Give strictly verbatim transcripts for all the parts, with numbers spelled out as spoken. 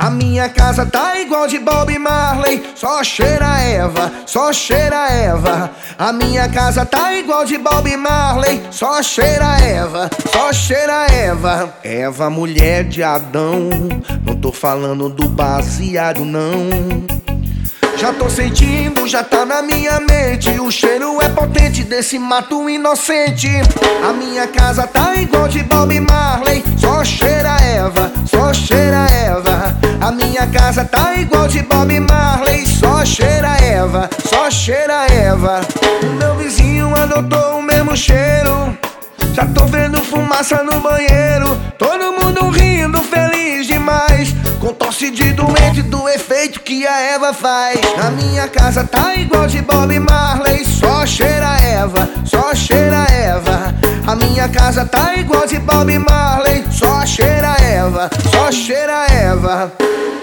A minha casa tá igual de Bob Marley, só cheira Eva, só cheira Eva. A minha casa tá igual de Bob Marley, só cheira Eva, só cheira Eva. Eva, mulher de Adão, não tô falando do baseado não. Já tô sentindo, já tá na minha mente, o cheiro é potente desse mato inocente. A minha casa tá igual de Bob Marley, só cheira Eva, só cheira Eva. A minha casa tá igual de Bob Marley, só cheira Eva, só cheira Eva. O meu vizinho adotou o mesmo cheiro, já tô vendo fumaça no banheiro. Todo mundo rindo, feliz demais, com tosse de doente do efeito que a Eva faz. Na minha casa tá igual de Bob Marley, só cheira Eva, só cheira Eva. A minha casa tá igual de Bob Marley, só cheira Eva, só cheira Eva.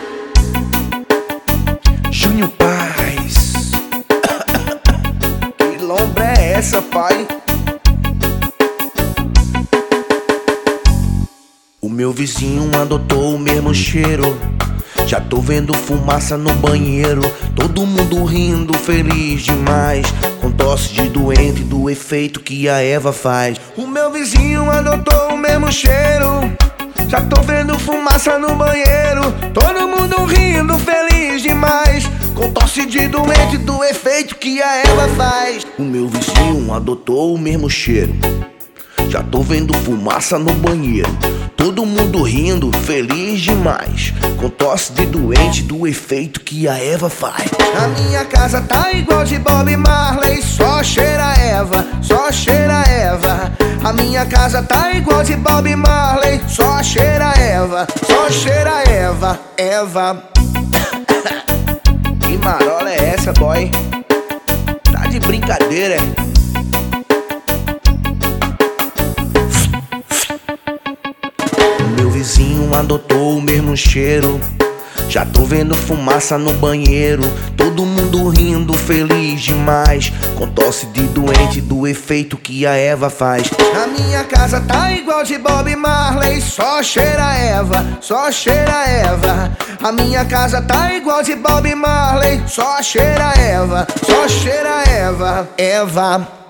Júnior Paz. Que lombra é essa, pai? O meu vizinho adotou o mesmo cheiro, já tô vendo fumaça no banheiro. Todo mundo rindo, feliz demais, com tosse de doente do efeito que a Eva faz. O meu vizinho adotou o mesmo cheiro, já tô vendo fumaça no banheiro. Todo mundo rindo, feliz demais, com tosse de doente do efeito que a Eva faz. O meu vizinho adotou o mesmo cheiro, já tô vendo fumaça no banheiro. Todo mundo rindo, feliz demais, com tosse de doente do efeito que a Eva faz. A minha casa tá igual de Bob Marley, só cheira Eva, só cheira Eva. A minha casa tá igual de Bob Marley, só cheira Eva, só cheira Eva, Eva. Que marola é essa, boy? Tá de brincadeira, é? Meu vizinho adotou o mesmo cheiro, já tô vendo fumaça no banheiro. Todo mundo rindo, feliz demais, com tosse de doente do efeito que a Eva faz. A minha casa tá igual de Bob Marley, só cheira Eva, só cheira Eva. A minha casa tá igual de Bob Marley, só cheira Eva, só cheira Eva, Eva.